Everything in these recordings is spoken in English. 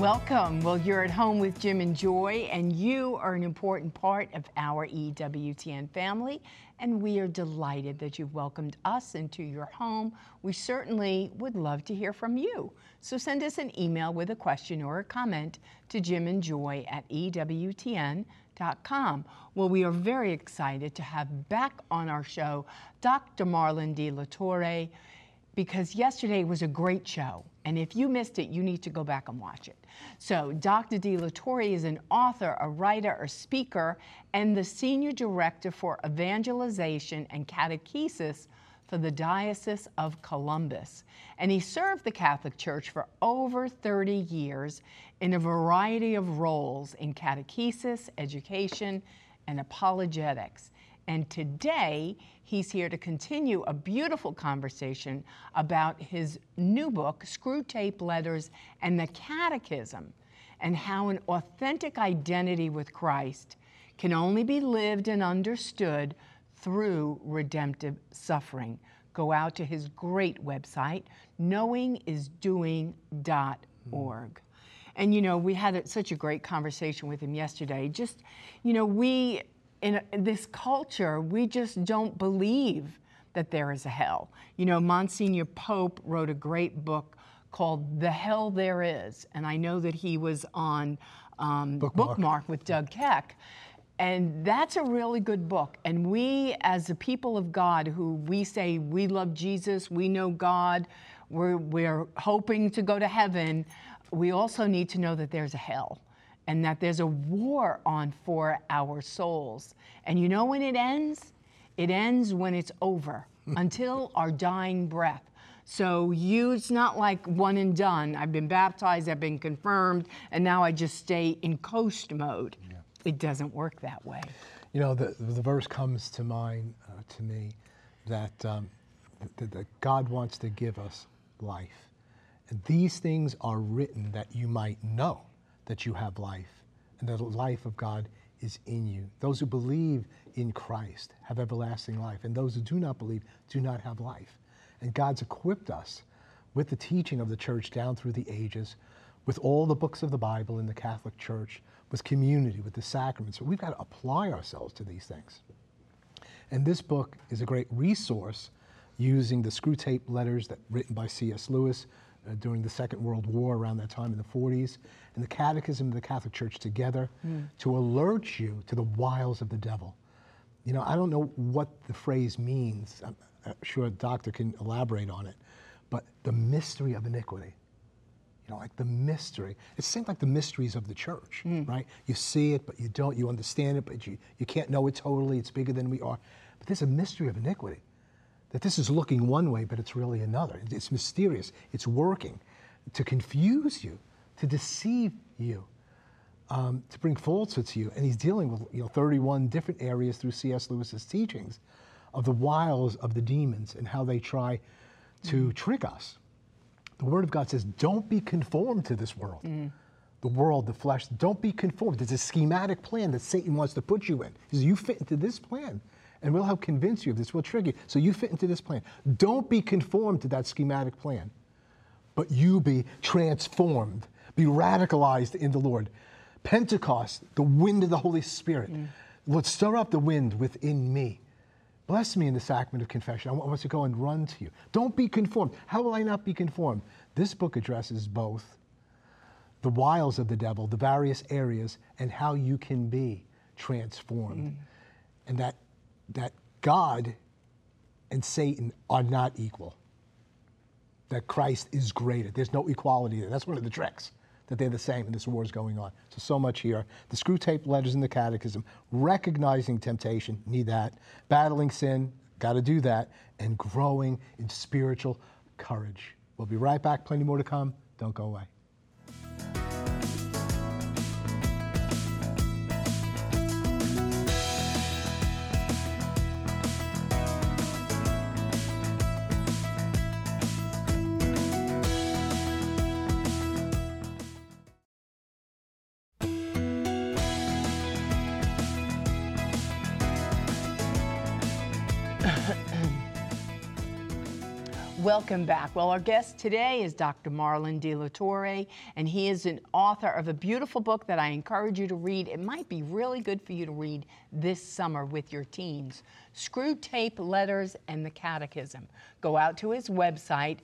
Welcome. Well, you're at home with Jim and Joy, and you are an important part of our EWTN family, and we are delighted that you've welcomed us into your home. We certainly would love to hear from you. So send us an email with a question or a comment to jimandjoy@ewtn.com. Well, we are very excited to have back on our show Dr. Marlon De La Torre, because yesterday was a great show. And if you missed it, you need to go back and watch it. So Dr. De La Torre is an author, a writer, a speaker, and the Senior Director for Evangelization and Catechesis for the Diocese of Columbus. And he served the Catholic Church for over 30 years in a variety of roles in catechesis, education, and apologetics. And today, he's here to continue a beautiful conversation about his new book, Screwtape Letters and the Catechism, and how an authentic identity with Christ can only be lived and understood through redemptive suffering. Go out to his great website, knowingisdoing.org. And, you know, we had such a great conversation with him yesterday. Just, you know, in this culture, we just don't believe that there is a hell. You know, Monsignor Pope wrote a great book called The Hell There Is, and I know that he was on Bookmark with Doug Keck, and that's a really good book. And we, as a people of God, who we say we love Jesus, we know God, we're hoping to go to heaven, we also need to know that there's a hell, and that there's a war on for our souls. And you know when it ends? It ends when it's over, until our dying breath. So it's not like one and done. I've been baptized, I've been confirmed, and now I just stay in coast mode. Yeah. It doesn't work that way. You know, the verse comes to mind to me that God wants to give us life. And these things are written that you might know that you have life, and that the life of God is in you. Those who believe in Christ have everlasting life, and those who do not believe do not have life. And God's equipped us with the teaching of the church down through the ages, with all the books of the Bible in the Catholic Church, with community, with the sacraments. So we've got to apply ourselves to these things. And this book is a great resource using the Screwtape Letters written by C.S. Lewis, during the Second World War, around that time in the 40s, and the Catechism of the Catholic Church together to alert you to the wiles of the devil. You know, I don't know what the phrase means. I'm sure a doctor can elaborate on it, but the mystery of iniquity. You know, like the mystery. It seems like the mysteries of the church, right? You see it, but you don't. You understand it, but you can't know it totally. It's bigger than we are. But there's a mystery of iniquity. That this is looking one way, but it's really another. It's mysterious. It's working to confuse you, to deceive you, to bring falsehood to you. And he's dealing with 31 different areas through C.S. Lewis's teachings of the wiles of the demons and how they try to trick us. The Word of God says, don't be conformed to this world. The world, the flesh, don't be conformed. There's a schematic plan that Satan wants to put you in. He says, you fit into this plan. And we'll help convince you of this. We'll trick you. So you fit into this plan. Don't be conformed to that schematic plan, but you be transformed, be radicalized in the Lord. Pentecost, the wind of the Holy Spirit. Lord, stir up the wind within me. Bless me in the sacrament of confession. I want to go and run to you. Don't be conformed. How will I not be conformed? This book addresses both the wiles of the devil, the various areas, and how you can be transformed. And that God and Satan are not equal, that Christ is greater. There's no equality there. That's one of the tricks, that they're the same and this war is going on. So much here. The Screwtape Letters in the Catechism, recognizing temptation, need that, battling sin, got to do that, and growing in spiritual courage. We'll be right back. Plenty more to come. Don't go away. Welcome back. Well, our guest today is Dr. Marlon De La Torre, and he is an author of a beautiful book that I encourage you to read. It might be really good for you to read this summer with your teens. Screwtape Letters and the Catechism. Go out to his website,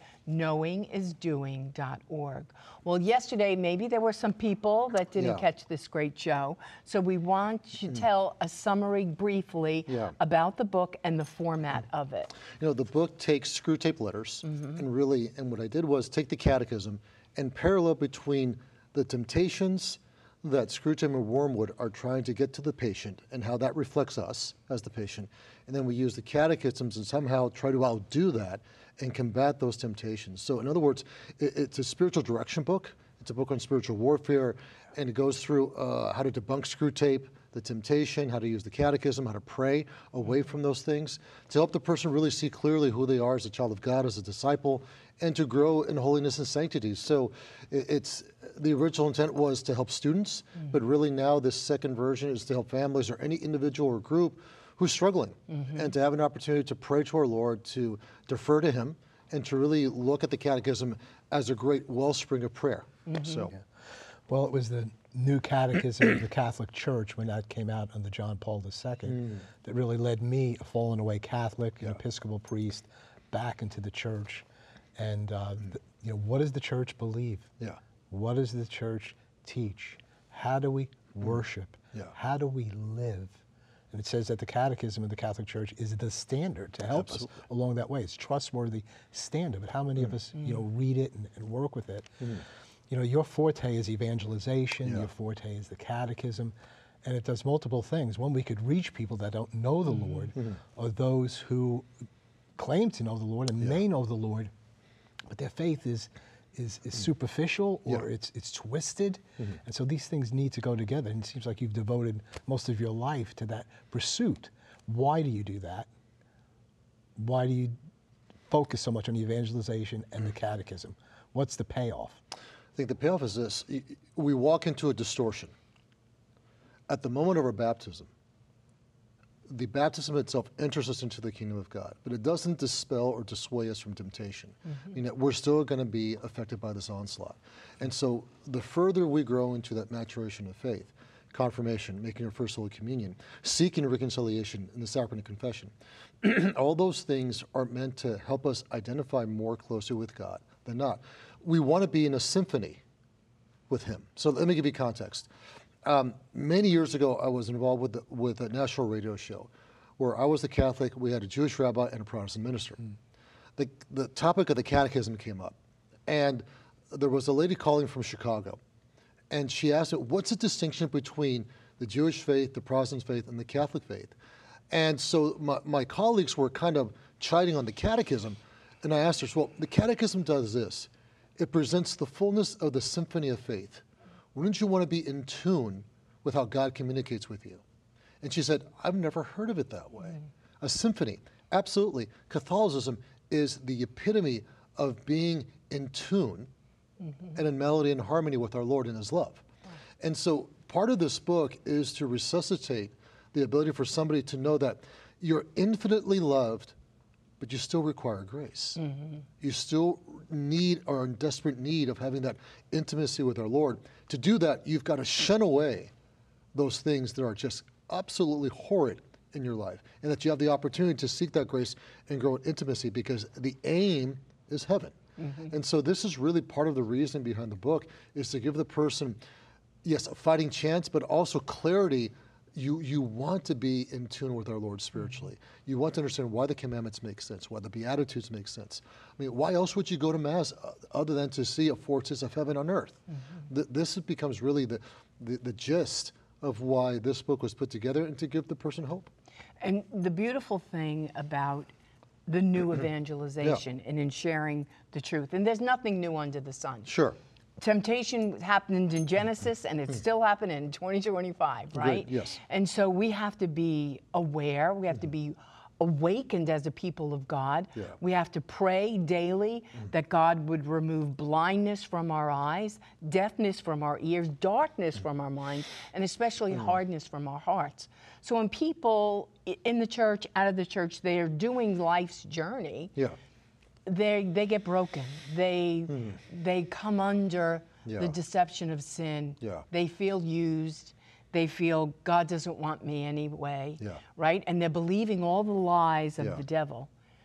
knowingisdoing.org. Well, yesterday, maybe there were some people that didn't catch this great show, so we want you to tell a summary briefly about the book and the format of it. You know, the book takes Screwtape Letters and what I did was take the catechism and parallel between the temptations that Screwtape and Wormwood are trying to get to the patient and how that reflects us as the patient. And then we use the catechisms and somehow try to outdo that and combat those temptations. So in other words, it's a spiritual direction book. It's a book on spiritual warfare, and it goes through how to debunk Screwtape, the temptation, how to use the catechism, how to pray away from those things, to help the person really see clearly who they are as a child of God, as a disciple, and to grow in holiness and sanctity. So it's the original intent was to help students, but really now this second version is to help families or any individual or group who's struggling, and to have an opportunity to pray to our Lord, to defer to Him, and to really look at the catechism as a great wellspring of prayer. So, Well, it was the New Catechism of the Catholic Church when that came out under John Paul II that really led me, a fallen away Catholic, an Episcopal priest, back into the church. And you know, what does the church believe? What does the church teach? How do we worship? How do we live? And it says that the Catechism of the Catholic Church is the standard to help us along that way. It's trustworthy standard. But how many of us, you know, read it and work with it? You know, your forte is evangelization. Your forte is the Catechism, and it does multiple things. One, we could reach people that don't know the Lord, or those who claim to know the Lord and may know the Lord, but their faith is superficial, or it's twisted. And so these things need to go together. And it seems like you've devoted most of your life to that pursuit. Why do you do that? Why do you focus so much on the evangelization and the catechism? What's the payoff? I think the payoff is this. We walk into a distortion. At the moment of our baptism, the baptism itself enters us into the kingdom of God, but it doesn't dispel or dissuade us from temptation. You know, we're still going to be affected by this onslaught. And so the further we grow into that maturation of faith, confirmation, making our first Holy Communion, seeking reconciliation in the sacrament of confession, all those things are meant to help us identify more closely with God than not. We want to be in a symphony with Him. So let me give you context. Many years ago, I was involved with a national radio show where I was the Catholic, we had a Jewish rabbi and a Protestant minister. The topic of the catechism came up, and there was a lady calling from Chicago, and she asked me, what's the distinction between the Jewish faith, the Protestant faith, and the Catholic faith? And so my colleagues were kind of chiding on the catechism, and I asked her, well, the catechism does this. It presents the fullness of the symphony of faith. Wouldn't you want to be in tune with how God communicates with you? And she said, I've never heard of it that way. A symphony, absolutely. Catholicism is the epitome of being in tune and in melody and harmony with our Lord and His love. And so part of this book is to resuscitate the ability for somebody to know that you're infinitely loved, but you still require grace. You still need, or are in desperate need of having that intimacy with our Lord. To do that, you've got to shun away those things that are just absolutely horrid in your life, and that you have the opportunity to seek that grace and grow in intimacy, because the aim is heaven. And so this is really part of the reason behind the book, is to give the person, yes, a fighting chance, but also clarity. You want to be in tune with our Lord spiritually. You want to understand why the commandments make sense, why the Beatitudes make sense. I mean, why else would you go to Mass other than to see a foretaste of heaven on earth? This becomes really the gist of why this book was put together, and to give the person hope. And the beautiful thing about the new evangelization and in sharing the truth, and there's nothing new under the sun. Sure. Temptation happened in Genesis, and it's still happening in 2025, right? Agreed, yes. And so we have to be aware. We have to be awakened as a people of God. We have to pray daily that God would remove blindness from our eyes, deafness from our ears, darkness from our minds, and especially hardness from our hearts. So when people in the church, out of the church, they are doing life's journey, they get broken. They come under Yeah. the deception of sin. Yeah. They feel used. They feel God doesn't want me anyway. Yeah. Right? And they're believing all the lies of Yeah. the devil.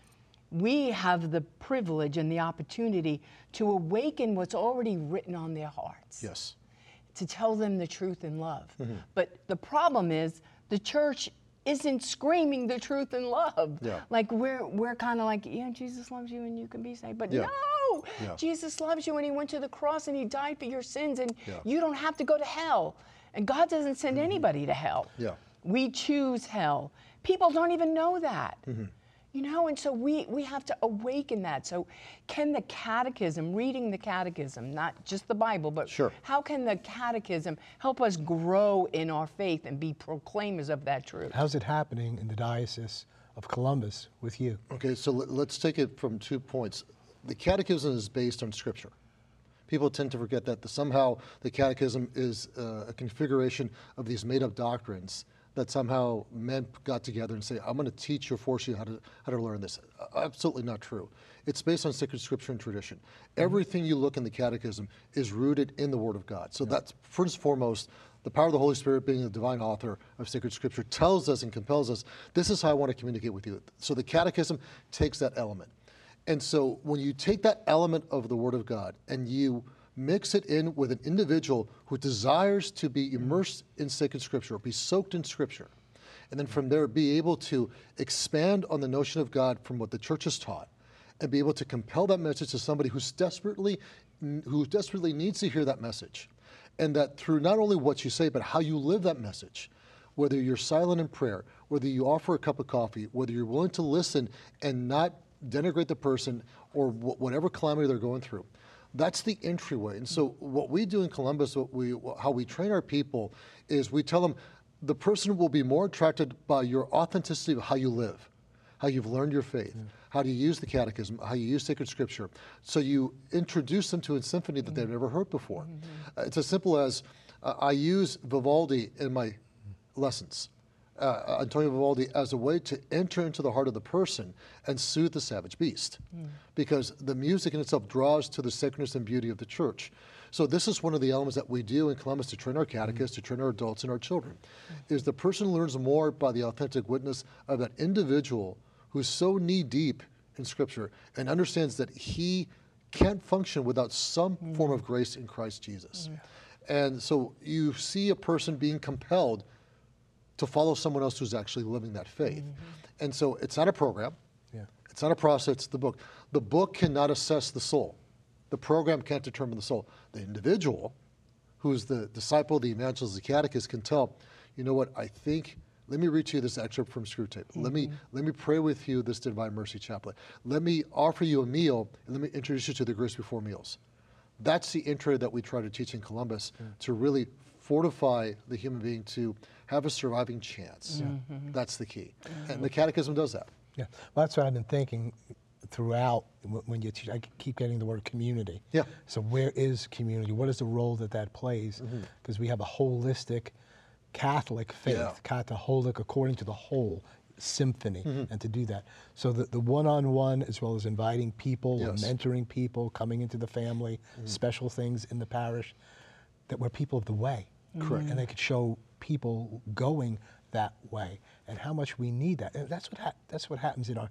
We have the privilege and the opportunity to awaken what's already written on their hearts. Yes. To tell them the truth in love. Mm-hmm. But the problem is the church isn't screaming the truth in love. Yeah. Like we're kind of like, yeah, Jesus loves you and you can be saved. But Yeah. no, Yeah. Jesus loves you and he went to the cross and he died for your sins and Yeah. you don't have to go to hell. And God doesn't send anybody to hell. Yeah. We choose hell. People don't even know that. You know, and so we have to awaken that. So can the catechism, reading the catechism, not just the Bible, but Sure. how can the catechism help us grow in our faith and be proclaimers of that truth? How's it happening in the Diocese of Columbus with you? Okay, so let's take it from 2 points. The catechism is based on Scripture. People tend to forget that somehow the catechism is a configuration of these made-up doctrines that somehow men got together and say, I'm going to teach you or force you how to learn this. Absolutely not true. It's based on sacred Scripture and tradition. Everything you look in the catechism is rooted in the Word of God. So that's first and foremost, the power of the Holy Spirit being the divine author of sacred Scripture tells us and compels us, this is how I want to communicate with you. So the catechism takes that element. And so when you take that element of the Word of God and you mix it in with an individual who desires to be immersed in sacred Scripture, or be soaked in Scripture, and then from there be able to expand on the notion of God from what the church has taught, and be able to compel that message to somebody who desperately needs to hear that message. And that through not only what you say, but how you live that message, whether you're silent in prayer, whether you offer a cup of coffee, whether you're willing to listen and not denigrate the person or whatever calamity they're going through. That's the entryway. And so what we do in Columbus, how we train our people is we tell them the person will be more attracted by your authenticity of how you live, how you've learned your faith, how do you use the catechism, how you use sacred Scripture. So you introduce them to a symphony that they've never heard before. It's as simple as I use Vivaldi in my lessons. Antonio Vivaldi as a way to enter into the heart of the person and soothe the savage beast, because the music in itself draws to the sacredness and beauty of the church. So this is one of the elements that we do in Columbus to train our catechists, to train our adults and our children, is the person learns more by the authentic witness of that individual who's so knee-deep in Scripture and understands that he can't function without some form of grace in Christ Jesus. And so you see a person being compelled to follow someone else who's actually living that faith. And so it's not a program. It's not a process, it's the book. The book cannot assess the soul. The program can't determine the soul. The individual, who's the disciple, the evangelist, the catechist, can tell, you know what, I think, let me read to you this excerpt from Screwtape. Let me pray with you this Divine Mercy Chaplet. Let me offer you a meal, and let me introduce you to the grace before meals. That's the intro that we try to teach in Columbus, to really fortify the human being to have a surviving chance. That's the key. And the catechism does that. Yeah, well, that's what I've been thinking throughout when you teach. I keep getting the word community. Yeah. So where is community? What is the role that plays? Because we have a holistic Catholic faith, Catholic according to the whole symphony, and to do that. So the one-on-one, as well as inviting people, and mentoring people, coming into the family, special things in the parish, that we're people of the way. Correct. And they could show people going that way, and how much we need that. And that's what happens in our,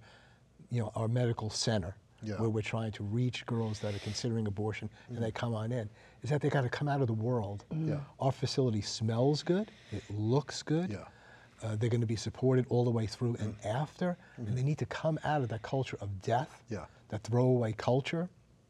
our medical center, where we're trying to reach girls that are considering abortion, and they come on in. Is that they got to come out of the world. Our facility smells good. It looks good. They're going to be supported all the way through and after, and they need to come out of that culture of death, that throwaway culture,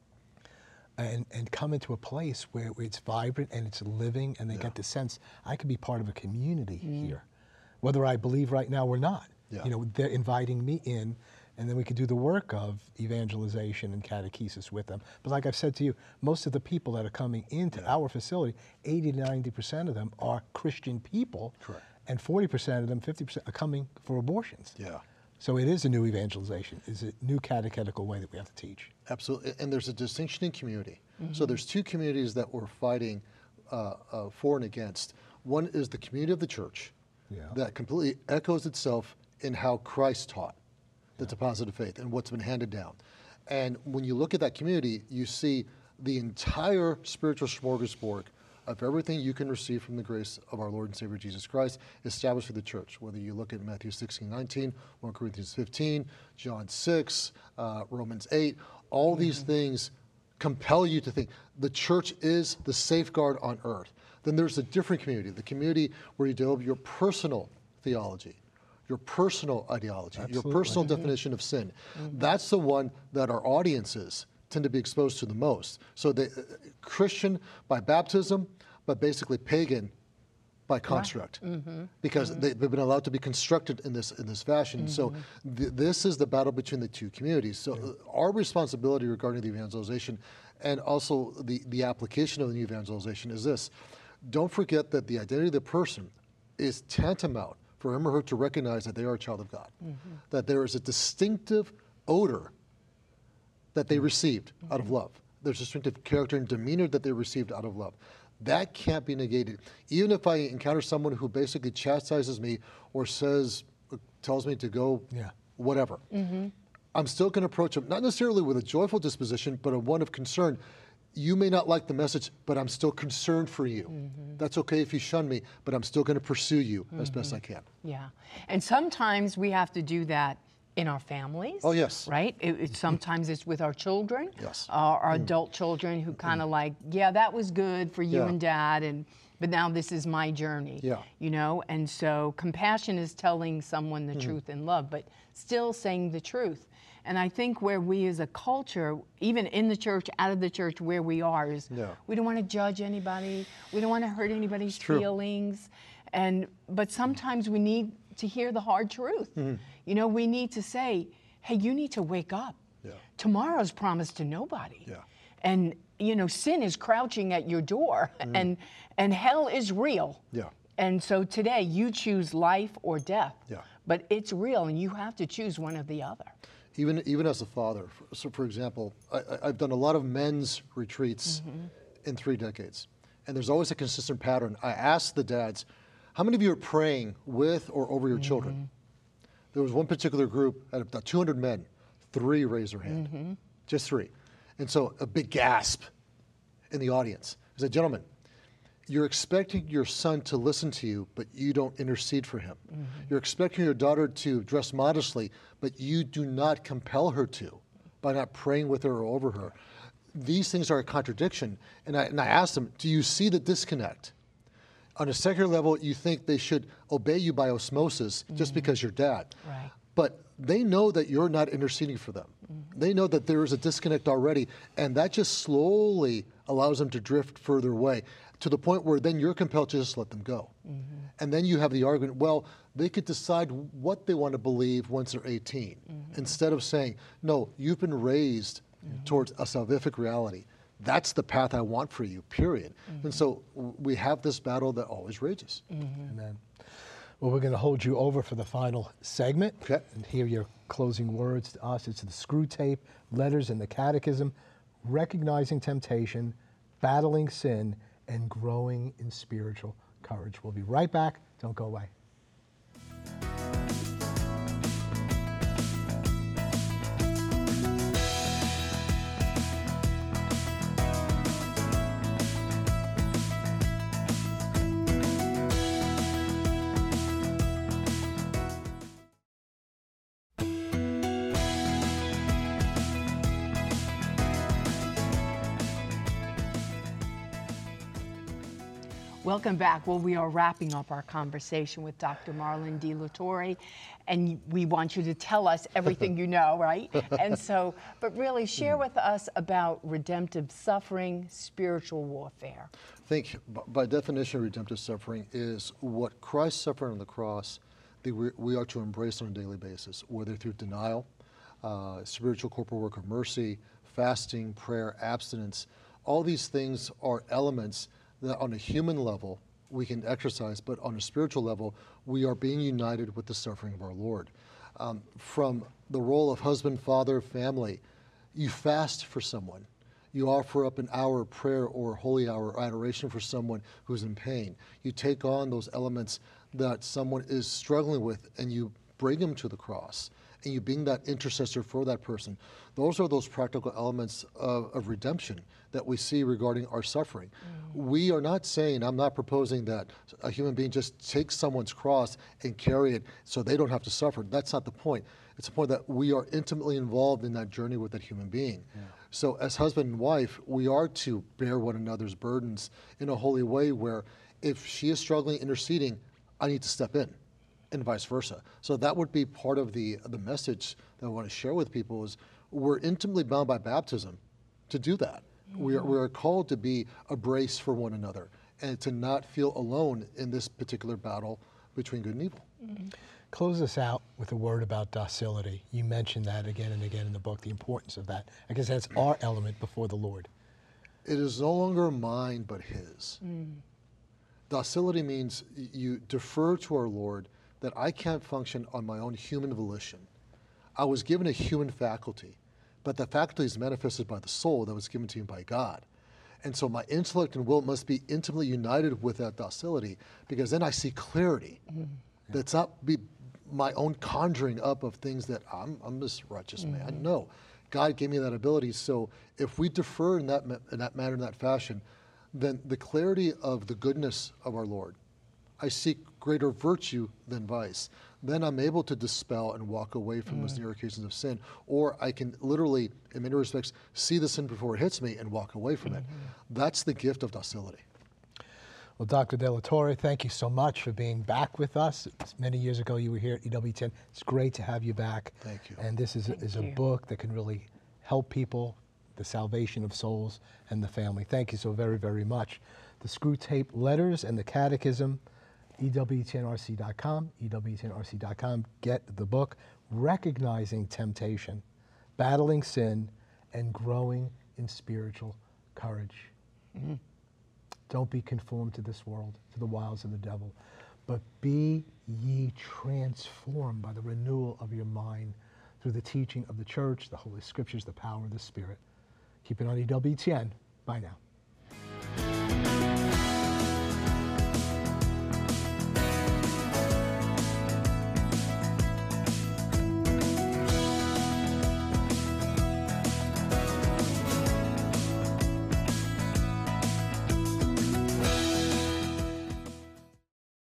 and come into a place where it's vibrant and it's living, and they get the sense, I could be part of a community here, whether I believe right now or not. They're inviting me in, and then we could do the work of evangelization and catechesis with them. But like I've said to you, most of the people that are coming into our facility, 80 to 90% of them are Christian people. Correct. And 40% of them, 50% are coming for abortions. So it is a new evangelization. It's a new catechetical way that we have to teach. Absolutely, and there's a distinction in community. So there's two communities that we're fighting for and against. One is the community of the church that completely echoes itself in how Christ taught the deposit of faith and what's been handed down. And when you look at that community, you see the entire spiritual smorgasbord of everything you can receive from the grace of our Lord and Savior Jesus Christ established for the church. Whether you look at Matthew 16:19, 1 Corinthians 15, John 6, Romans 8, all these things compel you to think the church is the safeguard on earth. Then there's a different community, the community where you develop your personal theology, your personal ideology, your personal definition of sin. That's the one that our audiences tend to be exposed to the most. So the Christian by baptism, but basically pagan by construct, because they've been allowed to be constructed in this fashion. So this is the battle between the two communities. So our responsibility regarding the evangelization and also the application of the new evangelization is this. Don't forget that the identity of the person is tantamount for him or her to recognize that they are a child of God, that there is a distinctive odor that they received out of love. There's a distinctive character and demeanor that they received out of love. That can't be negated. Even if I encounter someone who basically chastises me or tells me to go whatever, I'm still going to approach them, not necessarily with a joyful disposition, but a one of concern. You may not like the message, but I'm still concerned for you. That's okay if you shun me, but I'm still going to pursue you as best I can. Yeah. And sometimes we have to do that in our families. Oh, yes. Right? Sometimes it's with our children. Yes. Our adult children who kind of like, yeah, that was good for you and dad, but now this is my journey. Yeah. You know? And so compassion is telling someone the truth in love, but still saying the truth. And I think where we as a culture, even in the church, out of the church, where we are, is we don't want to judge anybody. We don't want to hurt anybody's feelings. But sometimes we need to hear the hard truth. You know, we need to say, hey, you need to wake up. Tomorrow's promised to nobody. And, you know, sin is crouching at your door, and hell is real. And so today you choose life or death. But it's real, and you have to choose one or the other. Even as a father, so for example, I've done a lot of men's retreats in 3 decades, and there's always a consistent pattern. I ask the dads, how many of you are praying with or over your children? There was one particular group, out of about 200 men, 3 raised their hand, just 3. And so a big gasp in the audience. I said, gentlemen, you're expecting your son to listen to you, but you don't intercede for him. You're expecting your daughter to dress modestly, but you do not compel her to by not praying with her or over her. These things are a contradiction. And I asked them, do you see the disconnect? On a secular level, you think they should obey you by osmosis just because you're dad. Right. But they know that you're not interceding for them. They know that there is a disconnect already, and that just slowly allows them to drift further away to the point where then you're compelled to just let them go. And then you have the argument, well, they could decide what they want to believe once they're 18, instead of saying, no, you've been raised towards a salvific reality. That's the path I want for you, period. And so we have this battle that always rages. Amen. Well, we're going to hold you over for the final segment and hear your closing words to us. It's the Screw Tape, Letters in the Catechism, Recognizing Temptation, Battling Sin, and Growing in Spiritual Courage. We'll be right back. Don't go away. Welcome back. Well, we are wrapping up our conversation with Dr. Marlon D. Latore, and we want you to tell us everything you know, right? And so, but really share with us about redemptive suffering, spiritual warfare. I think by definition, redemptive suffering is what Christ suffered on the cross that we are to embrace on a daily basis, whether through denial, spiritual corporal work of mercy, fasting, prayer, abstinence. All these things are elements that on a human level we can exercise, but on a spiritual level, we are being united with the suffering of our Lord. From the role of husband, father, family, you fast for someone. You offer up an hour of prayer or holy hour or adoration for someone who's in pain. You take on those elements that someone is struggling with and you bring them to the cross. and you being that intercessor for that person. Those are those practical elements of redemption that we see regarding our suffering. We are not saying, I'm not proposing that a human being just takes someone's cross and carry it so they don't have to suffer. That's not the point. It's the point that we are intimately involved in that journey with that human being. Yeah. So as husband and wife, we are to bear one another's burdens in a holy way where if she is struggling, interceding, I need to step in, and vice versa. So that would be part of the message that I want to share with people is we're intimately bound by baptism to do that. We are called to be a brace for one another and to not feel alone in this particular battle between good and evil. Close us out with a word about docility. You mentioned that again and again in the book, the importance of that. I guess that's our element before the Lord. It is no longer mine, but His. Docility means you defer to our Lord that I can't function on my own human volition. I was given a human faculty, but the faculty is manifested by the soul that was given to me by God. And so my intellect and will must be intimately united with that docility, because then I see clarity. That's not be my own conjuring up of things that I'm this righteous man. No, God gave me that ability. So if we defer in that manner, in that fashion, then the clarity of the goodness of our Lord, I seek greater virtue than vice. Then I'm able to dispel and walk away from those near occasions of sin. Or I can literally, in many respects, see the sin before it hits me and walk away from it. That's the gift of docility. Well, Dr. De La Torre, thank you so much for being back with us. Many years ago, you were here at EWTN. It's great to have you back. Thank you. And this is a book that can really help people, the salvation of souls and the family. Thank you so very, very much. The Screwtape Letters and the Catechism, EWTNRC.com, EWTNRC.com. Get the book, Recognizing Temptation, Battling Sin, and Growing in Spiritual Courage. Don't be conformed to this world, to the wiles of the devil, but be ye transformed by the renewal of your mind through the teaching of the church, the Holy Scriptures, the power of the Spirit. Keep it on EWTN. Bye now.